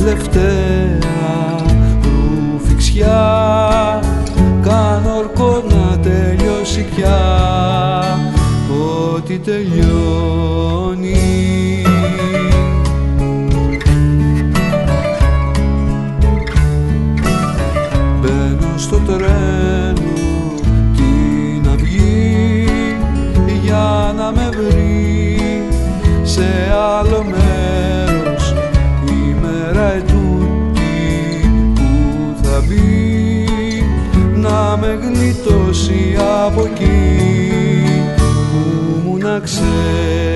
τελευταία ρουφιξιά, κάνω ορκό να τελειώσει πια, ότι τελειώνει. Μπαίνω στο τρένο την αυγή για να με βρει σε άλλο μέρος η μέρα ετούτη που θα μπει, να με γλιτώσει από εκεί που μου να ξέρει.